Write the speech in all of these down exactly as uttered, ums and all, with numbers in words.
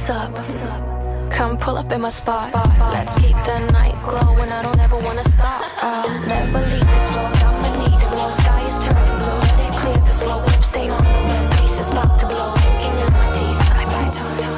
what's up? Come pull up in my spot. Let's keep the night glowing, I don't ever wanna stop. I'll never leave this road, I'ma need it. More sky is turning blue, let it clear the slow lip stain on the wind. Peace is about to blow, soaking in my teeth. I bite time, time.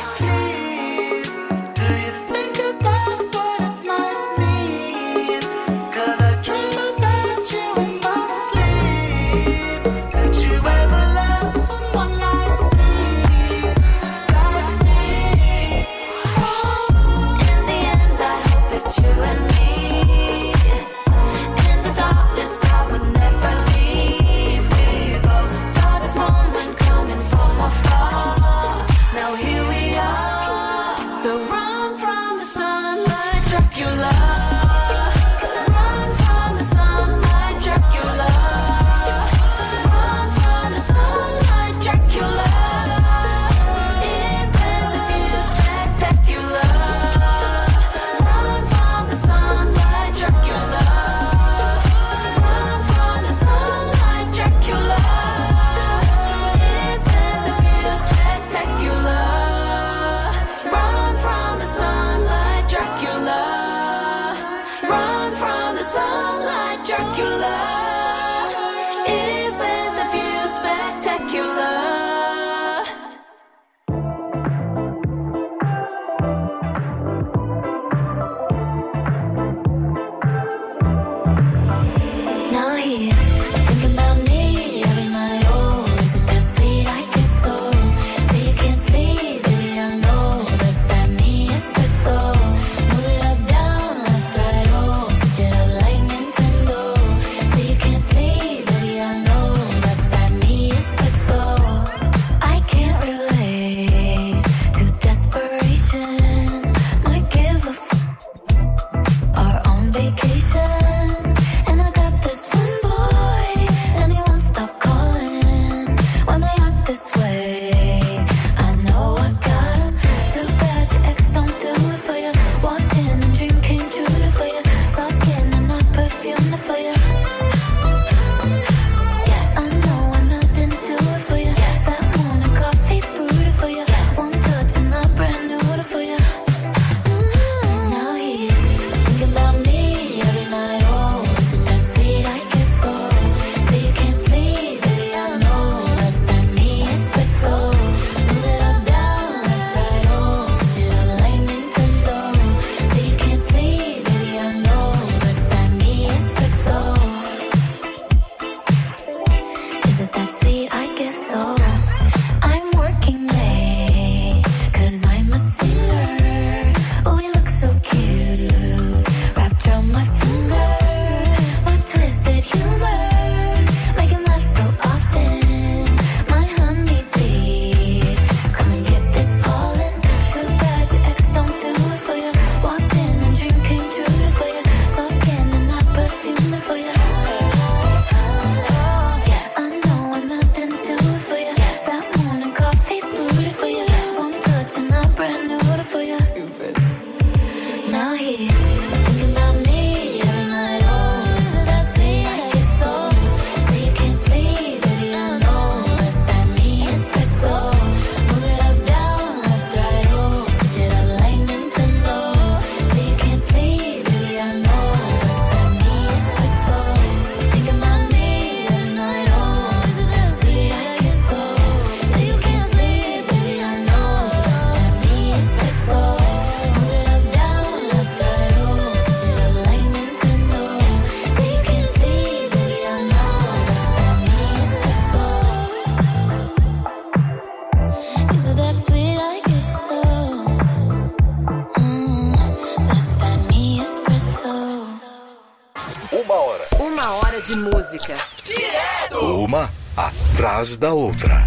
De música. Direto! Uma atrás da outra.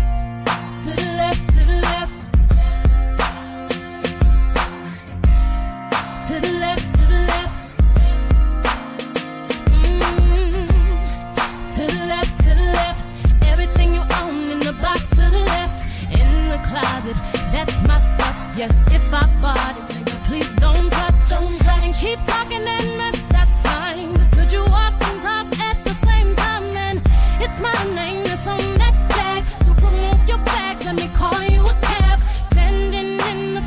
To the left, to the left. To the left, to the left. Mm-hmm. To the left, to the left. Everything you own in the box to the left. In the closet, that's my stuff. Yes, if I bought it, please don't touch. Don't touch. And keep talking and mess, that's fine. But could you walk and talk at the same time? Then it's my name that's on that tag. So remove your bags, let me call you a cab. Standing in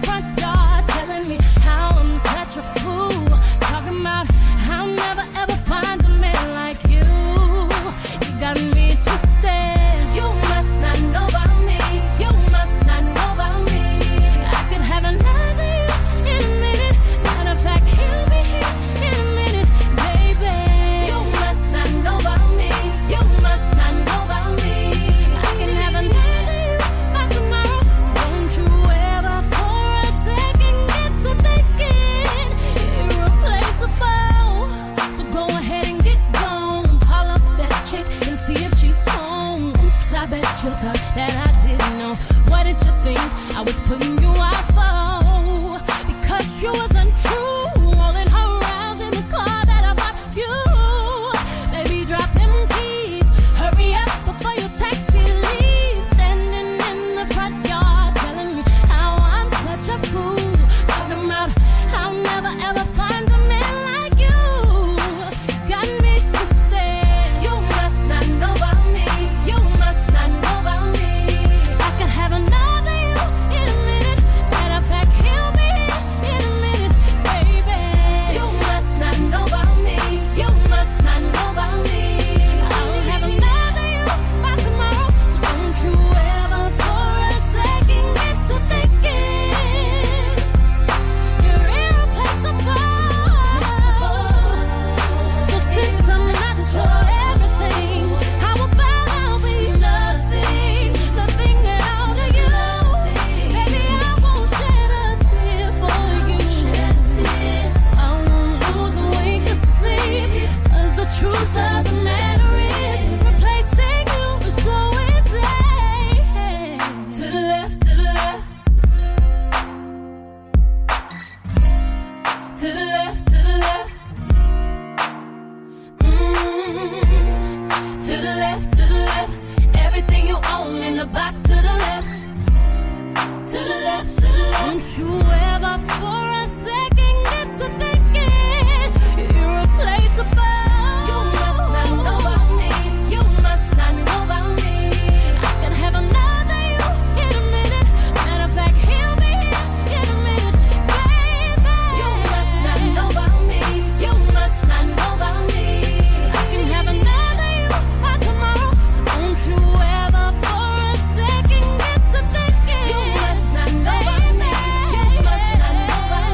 to stay. You must not know about me. You must not know about me. I could have another you in a minute. Matter of fact, he'll be here in a minute, baby. You must not know about me. You must not know about me. I can have another you by tomorrow. So don't you ever for a second get to thinking irreplaceable. So go ahead and get gone. Call up that chick and see if she's home. Oops, I bet you thought that I didn't know. What did you think I was putting you out for? Because you wasn't true. Rolling her around in the car that I bought you. Baby, drop them keys. Hurry up before your taxi leaves. Standing in the front yard telling me how I'm such a fool. Talking about I'll never ever find a man like you. Got me twisted. You must not know about me. You must not know about me. I can have another you in a minute. Matter of fact, he'll be here in a minute, baby. You must not know about me. You must not know about me. I'll have another you by tomorrow. So don't you ever for a second get to thinking you're irreplaceable. So since I'm not your everything, how about I'll be nothing, nothing at all to you? Baby, I won't shed a tear for you. Shed a tear. I won't lose a wink of sleep. 'Cause the truth of the matter is, replacing you is so easy. To the left, to the left. To the left, to the left. Mm. To the left, to the left. Everything you own in the box to the left. To the left, to the left. Don't you ever for a second get to thinking you're irreplaceable. You must not know about me. You must not know about me. I can have another you in a minute. Matter of fact, he'll be here in a minute, baby. You must not know about me. You must not know about me. I can have another you by tomorrow. So don't you ever for a second get to thinking you must not know about me. You must not know about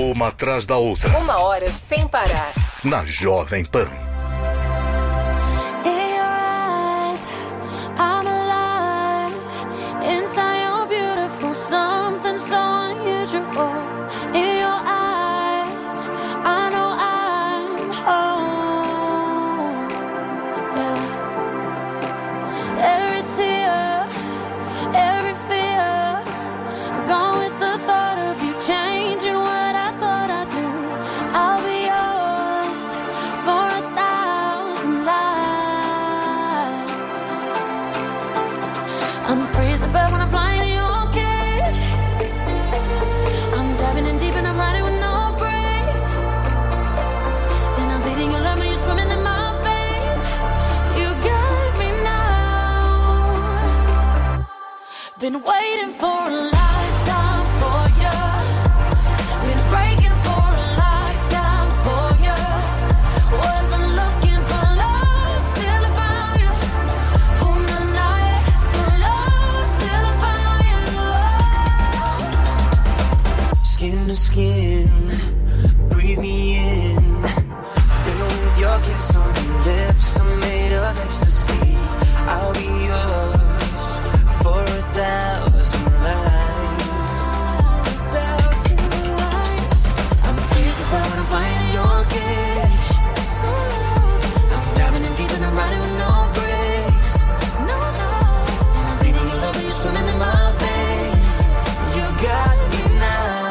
uma atrás da outra. Uma hora sem parar. Na Jovem Pan. In your eyes, I'm alive. Inside you're beautiful, something so unusual. In your eyes, I know I'm home. Yeah. Every tear, every fear, gone with the thought of you changing what I thought I'd do. I'll be yours for a thousand lives. I'm free as a bird when I'm flying in your cage. I'm diving in deep and I'm riding with no brakes. Then I'm bleeding your love when you're swimming in my veins. You got me now. Been waiting for a lifetime for you. Been breaking for a lifetime for you. Wasn't looking for love till I found you. Oh, no, not for love till I found you. Skin to skin, breathe me in. Fill with your kiss on your lips, I'm made of ecstasy. I'll be yours for a thousand lives. Thousand lives. I'm teased about when I'm flying in your cage. I'm diving in deep and I'm riding with no brakes. No, no. And I'm bleeding in love when you're swimming in my veins. You've got me now.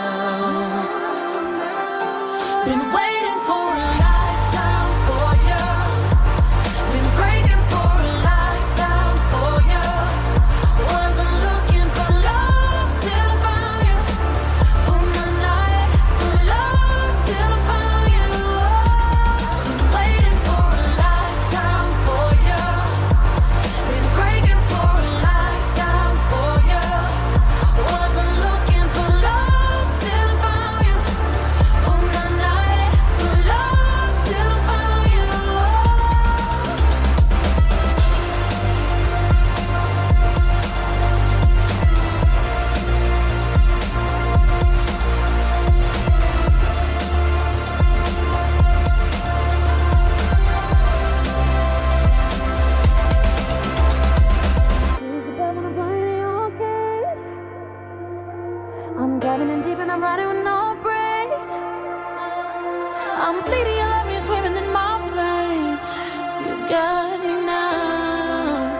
Been waiting for a lifetime for you. Been breaking for a lifetime for you. Wasn't looking for love till I found you. Oh, no, not for love till I found you. Been waiting for a lifetime for you. Been breaking for a lifetime for you. Wasn't looking for love till I found you. Oh, no, not for love till I found you. I'm diving in deep and I'm riding with no brakes. I'm bleeding your love, you're swimming in my veins. You got me now.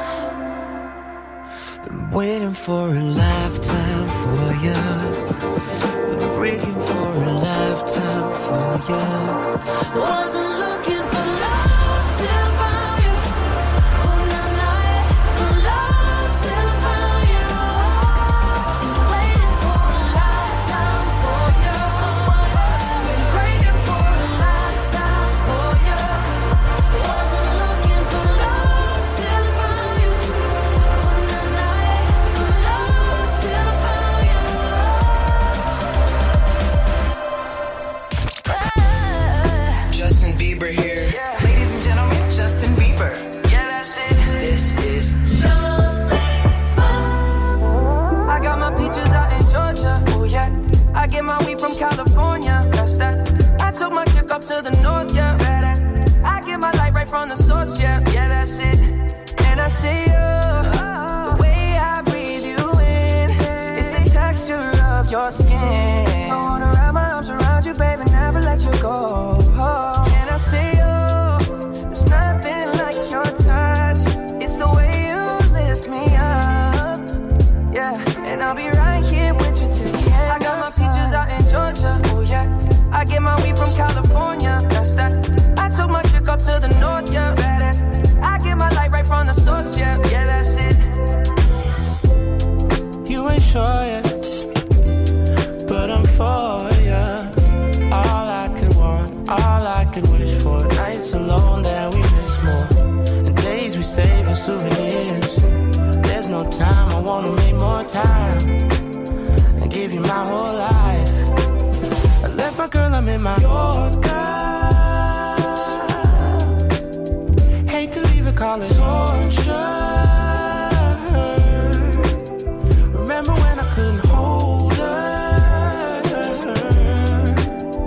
Been waiting for a lifetime for you. Been breaking for a lifetime for you. Wasn't looking for love till I found you. Oh, no, not for love till I found you. Been waiting for a lifetime for you. Been breaking for a lifetime for you. Wasn't looking for love till I found you. Oh, no, not for love till I found you. Justin Bieber here. Ladies and gentlemen, Justin Bieber. Yeah, that's it. This is I got my peaches out in Georgia. Oh yeah. I get my weed from California. That's that. I took my chick up to the north, yeah. I get my light right from the source, yeah. Yeah, that's it. And I see you. The way I breathe you in. It's the texture of your skin. I wanna wrap my arms around you, baby, never let you go. And I see you. There's nothing like your touch. It's the way you lift me up. Yeah, and I'll be right here with you till the end. I got my peaches out in Georgia. Oh yeah. I get my weed from California. That's that. I took my chick up to the north, yeah. I get my light right from the source, yeah. Yeah, that's it. You ain't sure yet, but I'm for ya. All I could want, all I could wish for. Nights alone that we miss more, and days we save as souvenirs. There's no time, I wanna make more time and give you my whole life. I left my girl, I'm in my Yorker. Hate to leave it, call it torture. Remember when I couldn't hold her?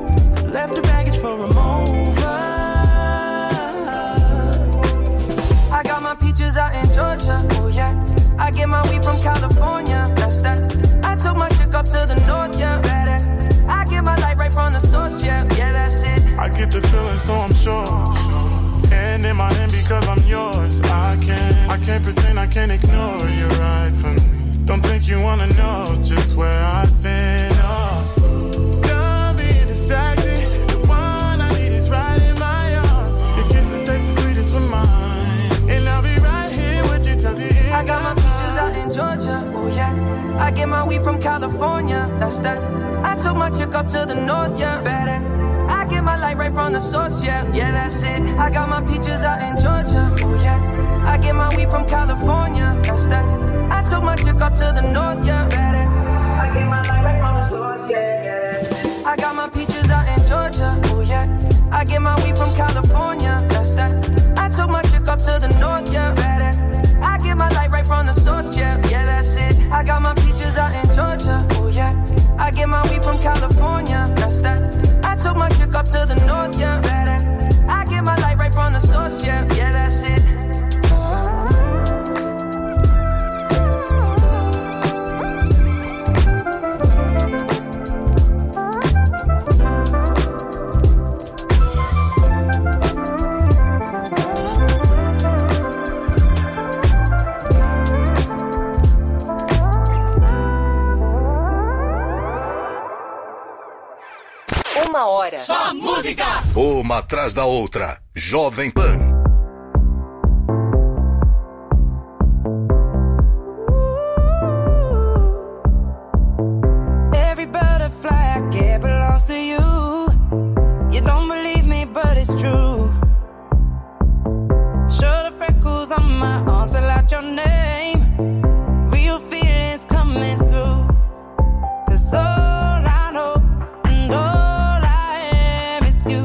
can't pretend, I can't ignore you right from me. Don't think you wanna know just where I've been. Oh, done being distracted. The one I need is right in my arms. Your kisses taste the sweetest with mine, and I'll be right here with you till the end. I got my peaches out in Georgia. Oh yeah. I get my weed from California. That's that. I took my chick up to the north, yeah. Better. I get my light right from the source, yeah. Yeah, that's it. I got my peaches out in Georgia. Oh yeah. I get my weed from California. That's that. I took my chick up to the north, yeah. Better. I get my light right from the source, yeah. Yeah, that's it. I got my peaches out in Georgia. Oh yeah. I get my weed from California. That's that. I took my chick up to the north, yeah. Better. I get my light right from the source, yeah. Yeah, that's it. I got my peaches out in Georgia. Oh yeah. I get my weed from California. That's that. I took my chick up to the north, yeah. Better. I get my light right from the source, yeah. Yeah, that's it. Uma hora. Só música! Uma atrás da outra. Jovem Pan. Every butterfly I get belongs to you. You don't believe me, but it's true. Show the freckles on my arms, spell out your name. Real feelings coming through. 'Cause all I know and all I am is you.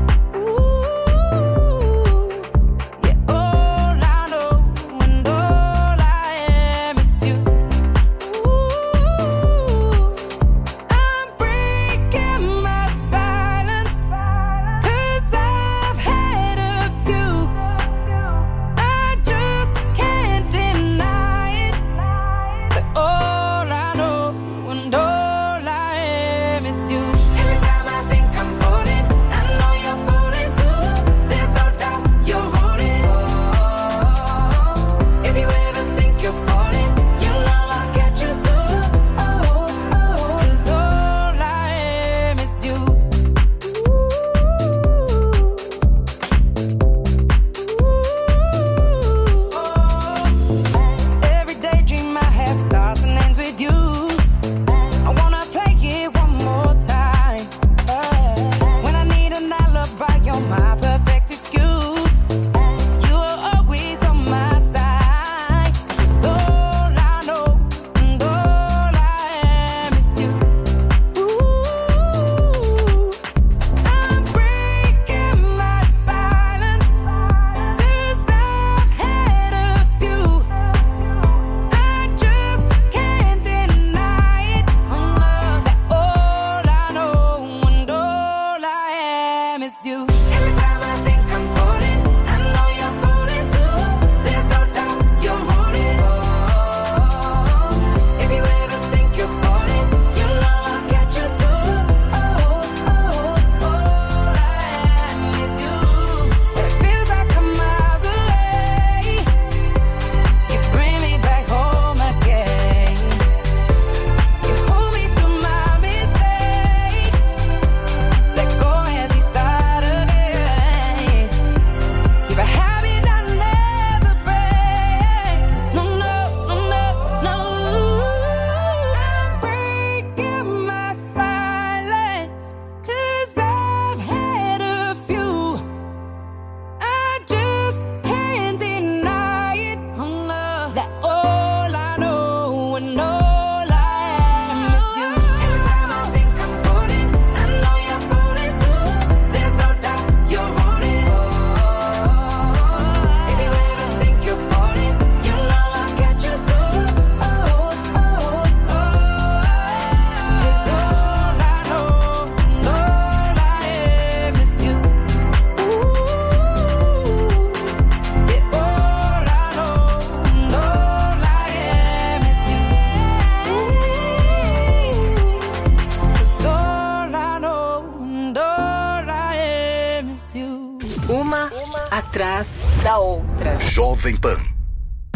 Ooh, yeah, all I know and all I am is you. Ooh, I'm breaking my silence, 'cause I've had a few. I just can't deny it, that all I know and all I am is you. Every time I think I'm falling, I know you're falling too. There's no doubt you're falling. Oh, if you ever think you're falling, you know I'll get you too. Oh, oh, 'cause all I am is you. Every daydream I have starts and ends with you. I wanna play it one more time. When I need an alibi, you're my perfect excuse. You are always on my side. 'Cause all I know and all I am is you. Ooh, I'm breaking my silence, 'cause I've had a few. I just can't deny it, oh no, that all I know and all I am is you. Every time I think I'm falling, I know you're falling too. There's no doubt you're falling. Oh, if you ever think you're falling, you know I'll get you too. Oh, oh, all I am is you. It feels like I'm miles away. You bring me back home again. You hold me through my mistakes. Let go as we start again. You're a habit I never break. No, no, no, no, no. I'm breaking my silence, 'cause I've had a few. I just can't deny it, oh no, that all I know and all I am is you. Every time I think I'm falling, I know you're falling too. There's no doubt you're falling. Oh, if you ever think you're falling, you know I'll get you too. Oh, oh, oh, 'cause all I know and all I am is you. Ooh, yeah, all I know and all I am is you. 'Cause all I know and all I am is you. Uma, uma atrás da outra. Jovem Pan.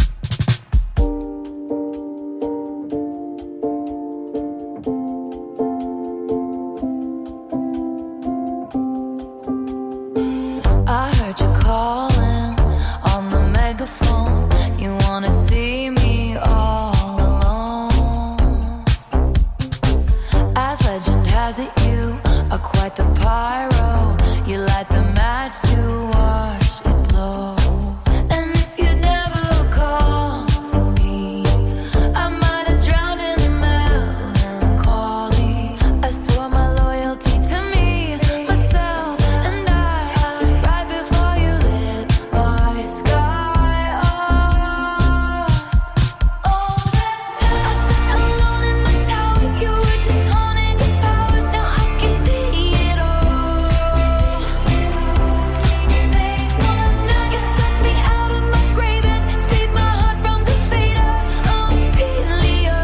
realize that you are quite the pyro. You light the match to watch it blow. And if you'd never called for me, I might have drowned in melancholy. I swore my loyalty to me, myself, and I, right before you lit my sky up. All that time I sat alone in my tower, you were just honing your powers. Now I can see it all. They wanna, you dug me out of my grave and saved my heart from the fate of Ophelia.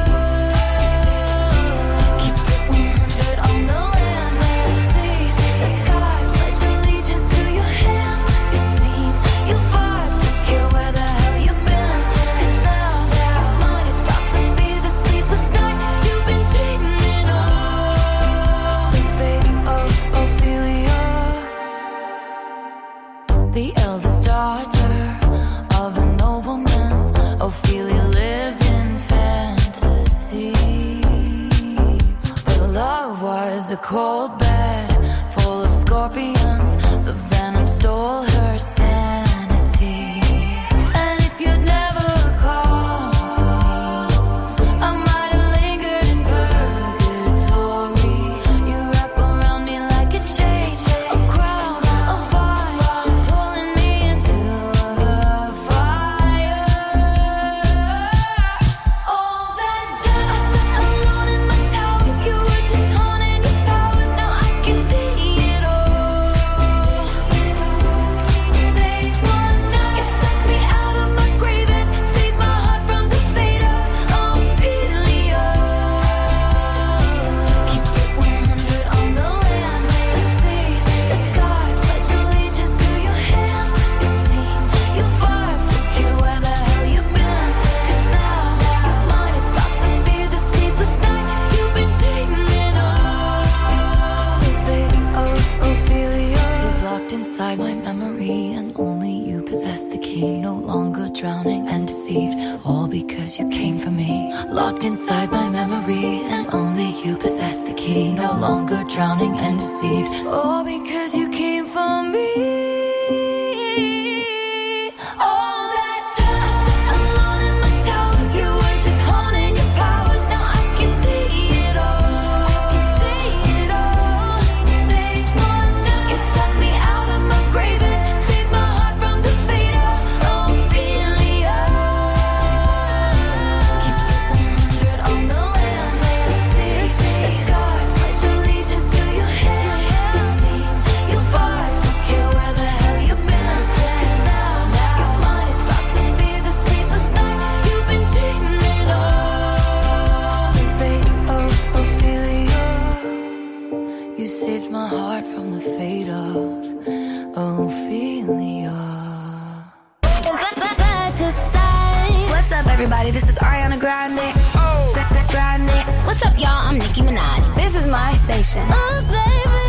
Keep it one hundred on the land, the seas, the sky. Pledge allegiance to your hands, your team, your vibes. Don't care where the hell you've been. 'Cause now, your mind is about to be the sleepless night you've been dreaming of. The fate of Ophelia, the eldest daughter of a nobleman. Ophelia lived in fantasy, but love was a cold bed full of scorpions. The venom stole her sanity. And if you'd never called for me, I might have lingered in purgatory. You wrap around me like a chain, a crown, a vine, pulling me into the fire. All that time I sat alone in my tower, you were just honing your powers. Now I can see it all. They wanna, you dug me out of my grave and saved my heart from the fate of Ophelia. Keep it one hundred on the land, the seas, the sky. Pledge allegiance to your hands, your team, your vibes. Don't care where the hell you've been. 'Cause now, your mind is about to be the sleepless night you've been dreaming of. The fate of Ophelia is locked inside my memory, and only you possess the key. No longer drowning and deceived, all because you came for me. Locked inside my memory, and only you possess the key. No longer drowning and deceived, all because you came for me. All that time I sat alone in my tower, you were just honing your powers. Now I can see it all. I can see it all. They wanna, you dug me out of my grave and saved my heart from the fate of Ophelia. Keep it one hundred on the land, the seas, the sky. Pledge allegiance to your hands, your team, your vibes. Don't care where the hell you've been. 'Cause now, your mind is about to be the sleepless night you've been dreaming of. The fate of Ophelia, you saved my heart from the fate of Ophelia. What's up, everybody? This is Ariana Grande. Oh, Grande. What's up, y'all? I'm Nicki Minaj. This is my station. Oh, baby.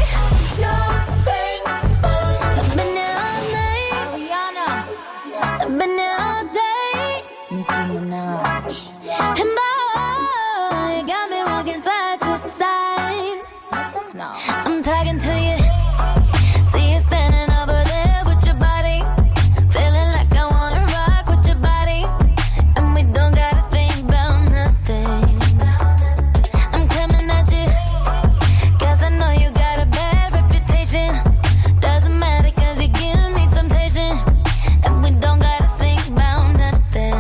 I've been here all night. Ariana. I've been here all day. Nicki Minaj. And boy, you got me walking side to side. No. I'm talking to you. See you standing over there with your body. Feeling like I wanna rock with your body. And we don't gotta think about nothing. I'm coming at you, 'cause I know you got a bad reputation. Doesn't matter 'cause you give me temptation. And we don't gotta think about nothing.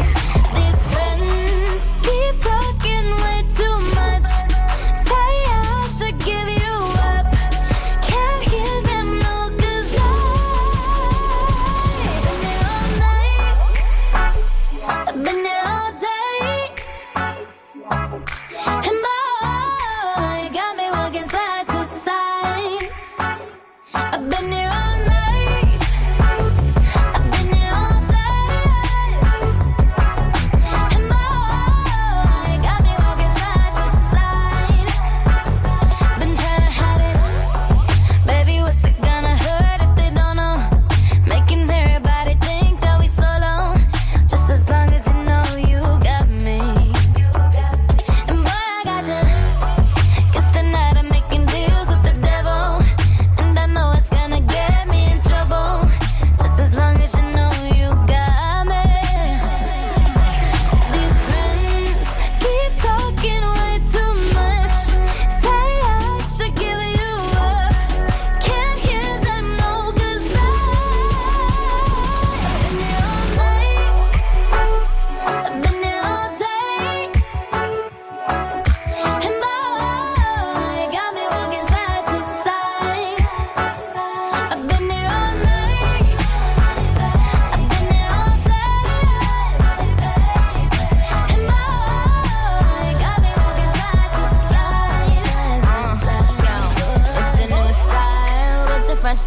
These friends keep talking way too much. Say I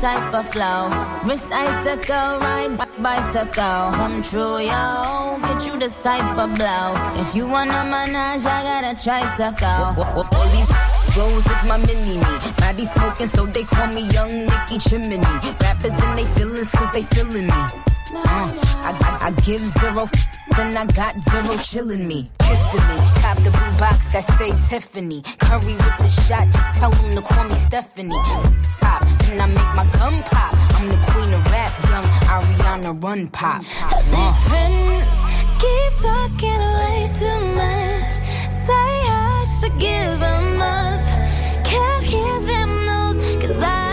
type of flow. Wrist icicle, ride bicycle. Come true, yo. Get you this type of blow. If you wanna manage, I got a tricycle. All these Rose is my mini-me. Body smoking, so they call me Young Nicky Chimney. Rappers and they feelings, cause they feeling me. Uh, I, I, I give zero f- then I got zero chillin' me. Kissing me. Cop the blue box that say Tiffany. Curry with the shot, just tell them to call me Stephanie. Pop, then I make my gun pop. I'm the queen of rap, young Ariana Run Pop. Uh. These friends keep talking way too much. Say I should give them up. Can't hear them, no, cause I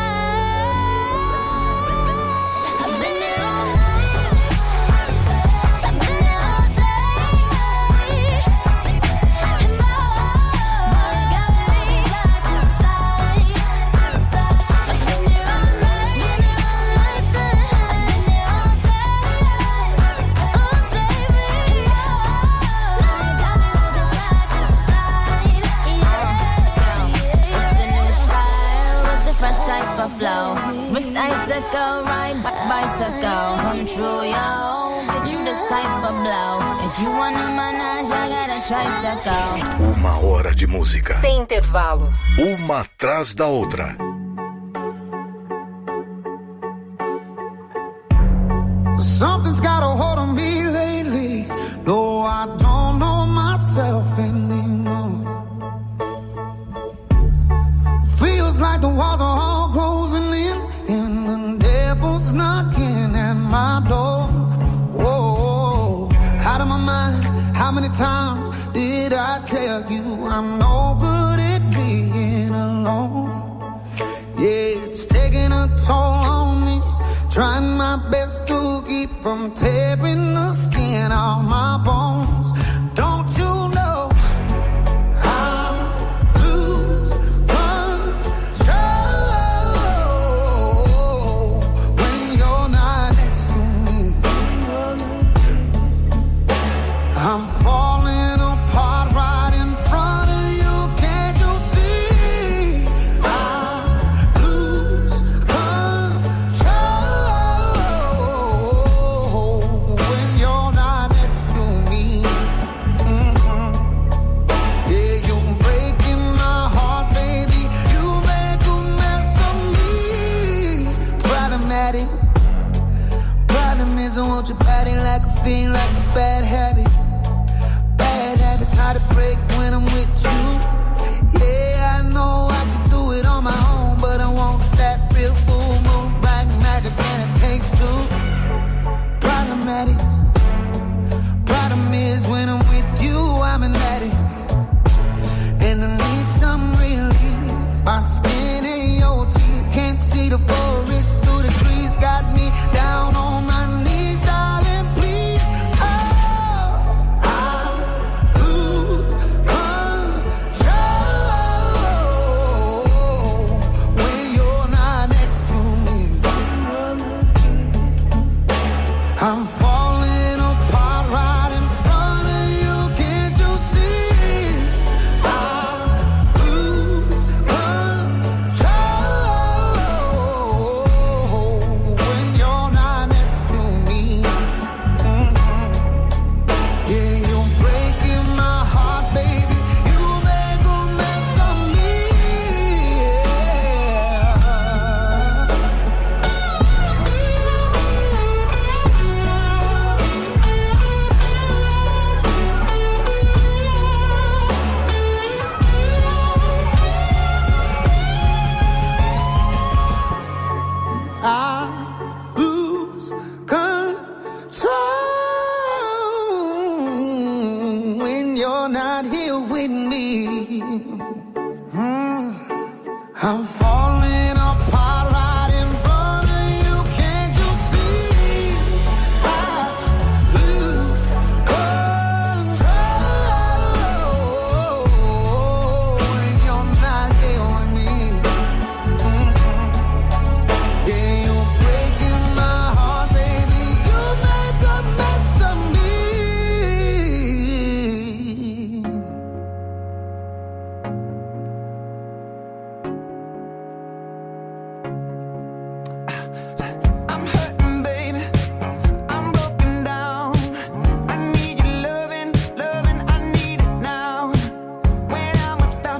I've been there all night. I've been there all day. And my heart got me side to side. I've been there all night. I've been there all day. Oh baby, got me looking side to side. What's the new style with the fresh type of flow? Wrist icicle, ride bicycle. Come true, yo. Get you this type of blow. If you wanna manage, I got a tricycle. Uma hora de música. Sem intervalos. Uma atrás da outra. Something's got a hold on me lately. No, I don't know myself anymore. Feels like the walls are all closing in, and the devil's knocking at my door. Whoa, out of my mind. How many times did I tell you I'm no good at being alone? Yeah, it's taking a toll on me. Trying my best to keep from tearing the skin off my bones. Don't you know I lose control when you're not next to me? I'm falling apart right in front of you. Can't you see? I lose control when you're not next to me. Mhm. Yeah, you're breaking my heart, baby. You make a mess of me. Problematic. Problem is I want your body like a fiend, like a bad habit. Bad habits hard to break when I'm with you. Yeah, I know I can do it on my own, but I want that real full moon, black magic, and it takes two. Problematic. Problem is when I'm with you, I'm an addict, and I need some relief. My skin ain't your teeth, can't see the forest through the trees. Got me down on my knees, darling, please. Oh, I lose control when you're not next to me. I'm falling apart right in front of you. Can't you see? I lose control when you're not next to me. Mhm. Yeah, you're breaking my heart, baby. You make a mess of me. I lose control when you're not here with me. Mm. I'm falling apart right in front of you. Can't you see? I lose control when you're not here with me. Mhm. Yeah, you're breaking my heart, baby. You make a mess of me.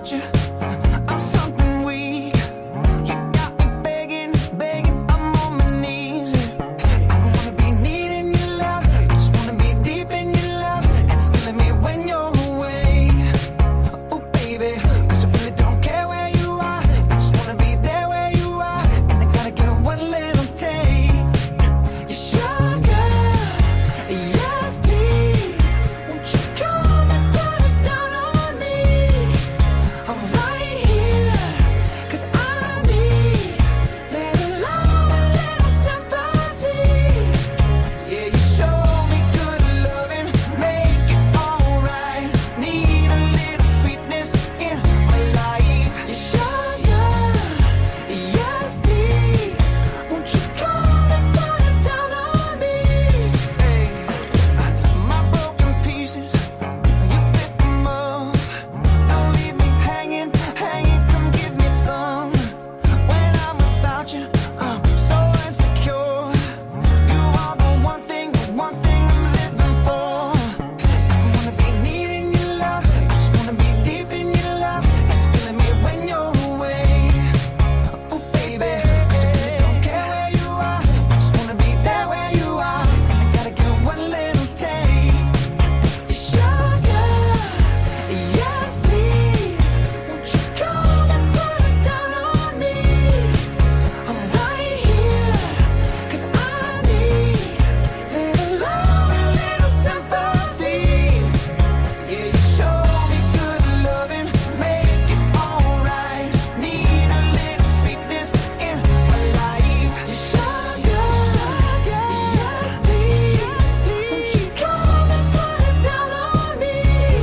without you. I'm something weak. You got me begging, begging, I'm on my knees. I don't wanna be needing your love, I just wanna be deep in your love, and it's killing me when you're away. Oh baby, 'cause I really don't care where you are, I just wanna be there where you are, and I gotta get one little taste. Your sugar, yes please, won't you come and put it down on me? I'm right here, 'cause I need little love, a little sympathy. Yeah, you show me good loving, make it alright. Need a little sweetness in my life. Your sugar, yes please, won't you come and put it down on me? Hey, my broken pieces, you pick them up. Don't leave me hanging, hanging, come give me some. When I'm without you, I'm so insecure. You are the one thing, the one thing I'm living for. I don't wanna be needing your love, I just wanna be deep in your love, and it's killing me when you're away. Oh baby, 'cause I really don't care where you are, I just wanna be there where you are, and I gotta get one little taste. Your sugar, yes please, won't you come and put it down on me? I'm right here, 'cause I need little love, a little sympathy. Yeah, you show me good loving, make it alright. Need a little sweetness in my life. Your sugar, yes please, won't you come and put it down on me?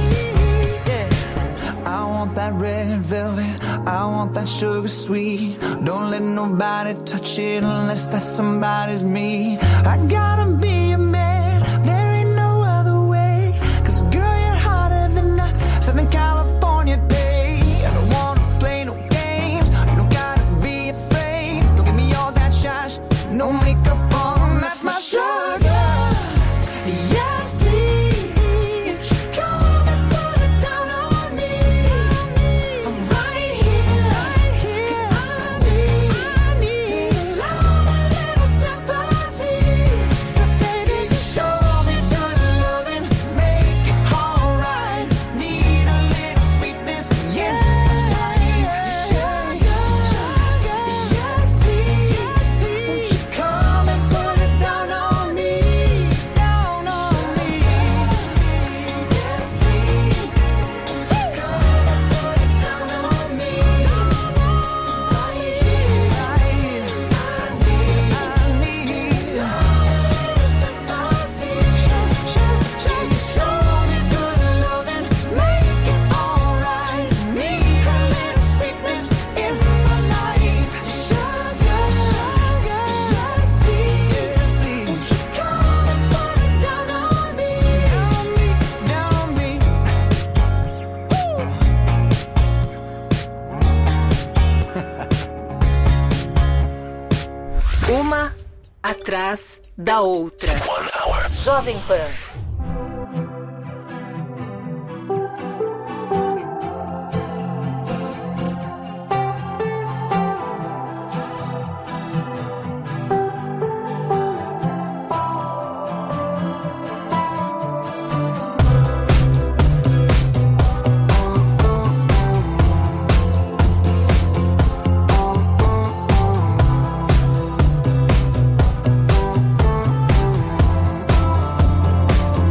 Yeah, I want that red velvet, I want that sugar sweet. Don't let nobody touch it unless that somebody's me. I gotta be a man, there ain't no other way. 'Cause girl, you're hotter than a Southern California day. I don't wanna play no games, you don't gotta be afraid. Don't give me all that shy sh- no makeup on, that's my sugar. Yes please, come and put it down on me. I'm right here, 'cause I need little love, a little sympathy. So baby, just show me good loving, make it alright. Need a little sweetness in my life. Your sugar, yes please, won't you come and put it down on me? Down on me. Yes please, come and put it down on me. Right here, right here, I need, I need a little sympathy. Yeah, you show me good loving, make it alright. Need a little sweetness in my life. Sugar, sugar, yes please, won't you come and put it down on me? Down on me, down on me. Uma atrás da outra. Jovem Pan. Oh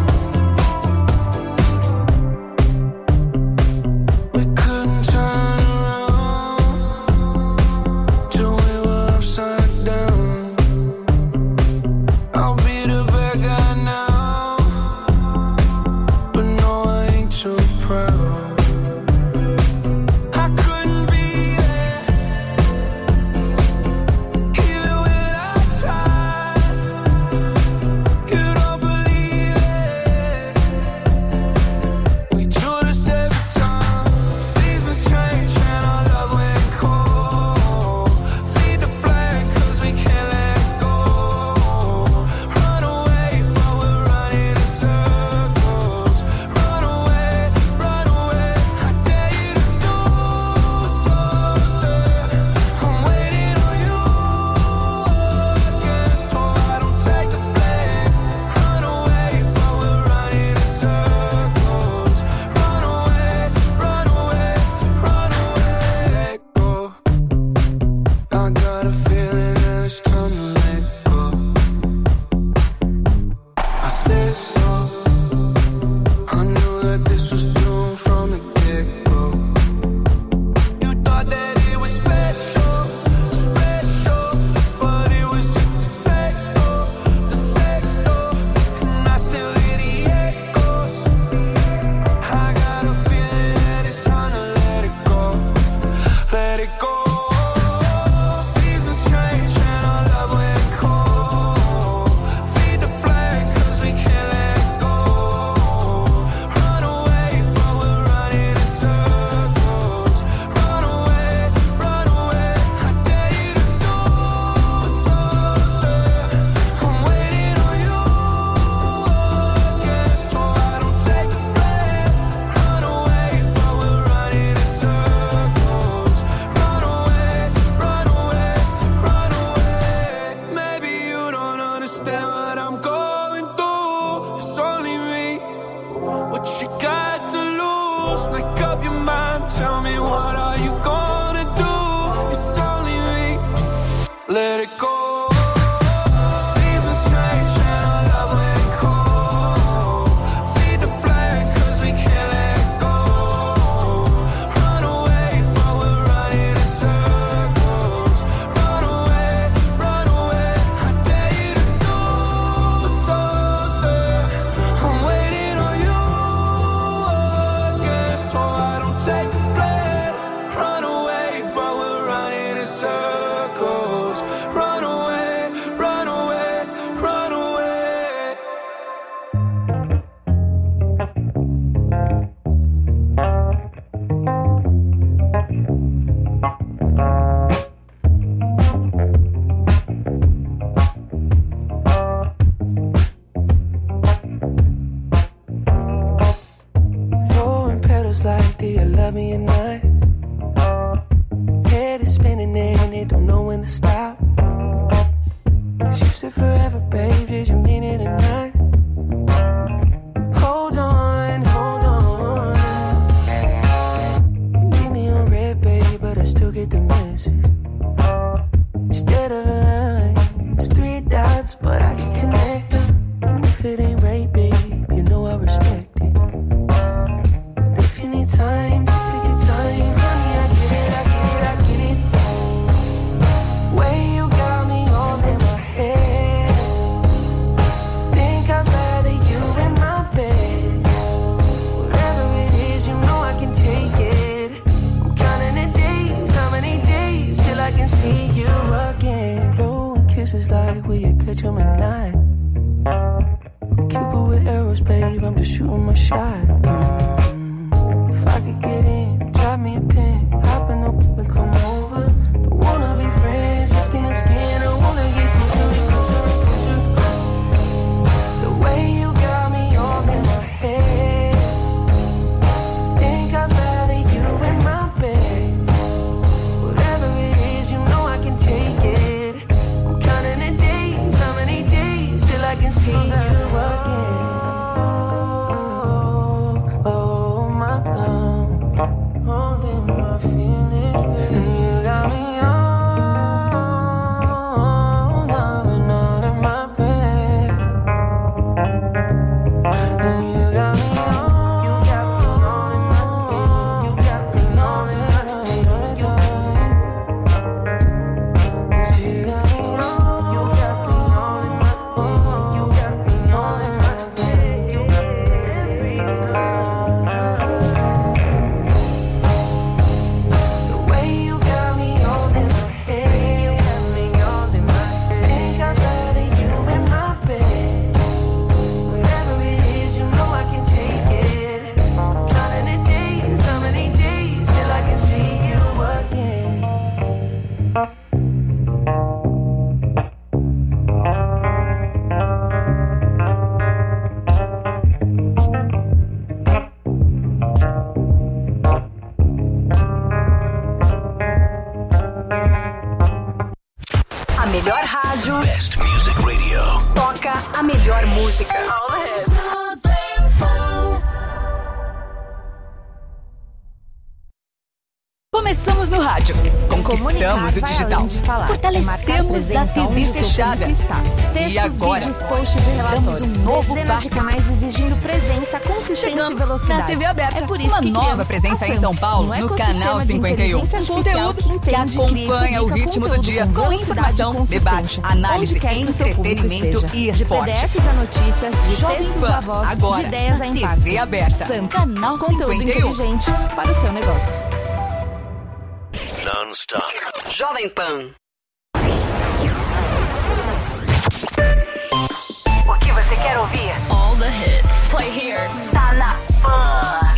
get the message. Instead of a line, it's three dots, but I can connect them. And if it ain't right, babe, you know I respect it. But if you need time, just take your time, honey, I get it, I get it, I get it. Way you got me all in my head. Think I'd rather you in my bed. Whatever it is, you know I can take it. I'm counting the days, how many days till I can see you again. Blowing kisses like will you catch 'em at night? I'm Cupid with arrows, babe, I'm just shooting my shot. Mm. If I could get in, drop me a pin, hop in the whip and come over. Don't wanna be friends, just in the skin, I wanna get closer, closer, closer. The way you got me all in my head. Think I'd rather you in my bed. Whatever it is, you know I can take it. I'm counting the days, how many days till I can see you again. Oh, oh my God, holding my feelings, baby. You got me all, loving all in my bed. And you got me all, you got me all in my bed. You got me all in my bed. You got me all, you got me all in my bed. You got me all in my bed. You got me every time. The way you got me all in my head. You got me all in my head. Think I'd rather you in my bed. Whatever it is, you know I can take it. Counting the days, how many days till I can see you again. A melhor rádio Best Music Radio. toca a melhor música. All the hits. Começamos no rádio, conquistamos o digital, fortalecemos a T V fechada Textos, e agora vídeos, posts e relatórios. damos um novo Dezenas de passo. canais exigindo presença, consistência Chegamos e velocidade. na T V aberta, É por isso uma que nova criamos presença a em Sam, São Paulo, um no ecossistema canal de cinquenta e um. inteligência artificial Conteúdo que que entende, cria e acompanha o publica ritmo do conteúdo dia, com com velocidade e informação, debate, consistência. análise, Onde quer que o seu público entretenimento esteja. e De esporte. P D Fs a notícias, de Jovem textos Pan, a voz, agora, de ideias a na impacto. T V aberta, Sam, canal conteúdo cinquenta e um. inteligente para o seu negócio. Non-stop. Jovem Pan. O que você quer ouvir? All the hits. Play here. Tá na Pan.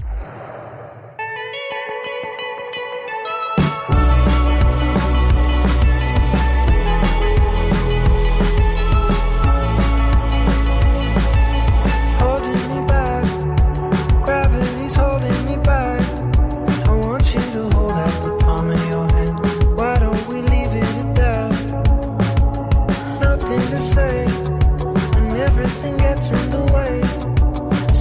Holding me back, gravity's holding me back. I want you to hold out the palm of your hand. Why don't we leave it at that? Nothing to say, and everything gets in the way.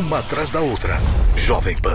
uma atrás da outra. Jovem Pan.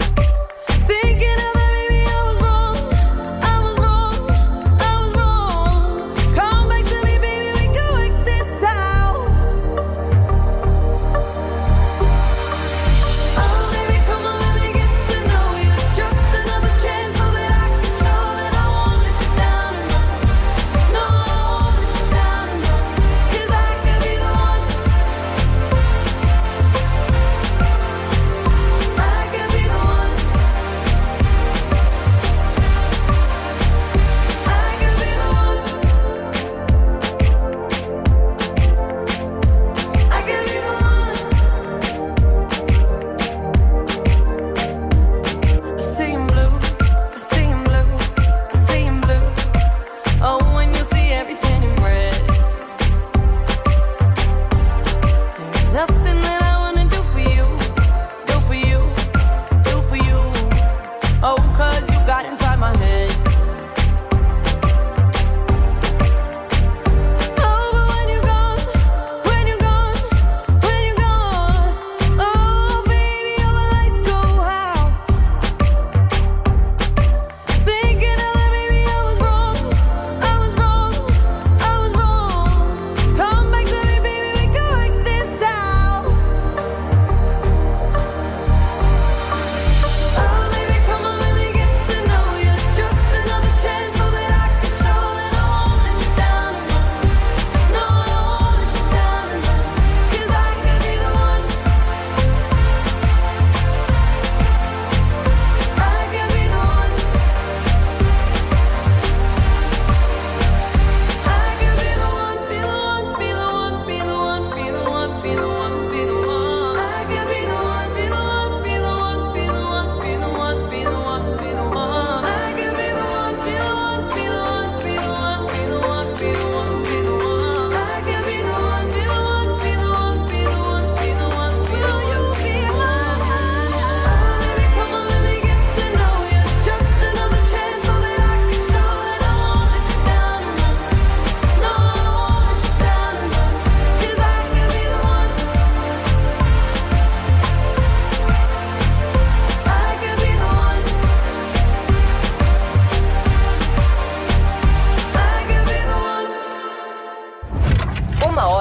Thinking of it, maybe I was wrong. I was wrong. I was wrong.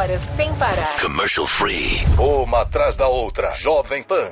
horas sem parar. Commercial free. Uma atrás da outra. Jovem Pan.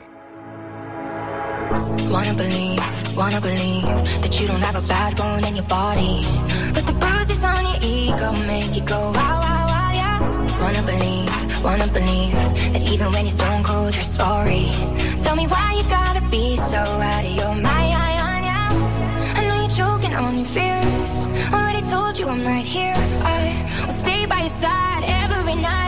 Wanna believe, wanna believe that you don't have a bad bone in your body, but the bruises on your ego make you go wow, wow, wow, yeah. Wanna believe, wanna believe that even when you're stone cold, you're sorry. Tell me why you gotta be so out of your mind, yeah. I know you're choking on your fears. Already told you I'm right here. I will stay by your side every night.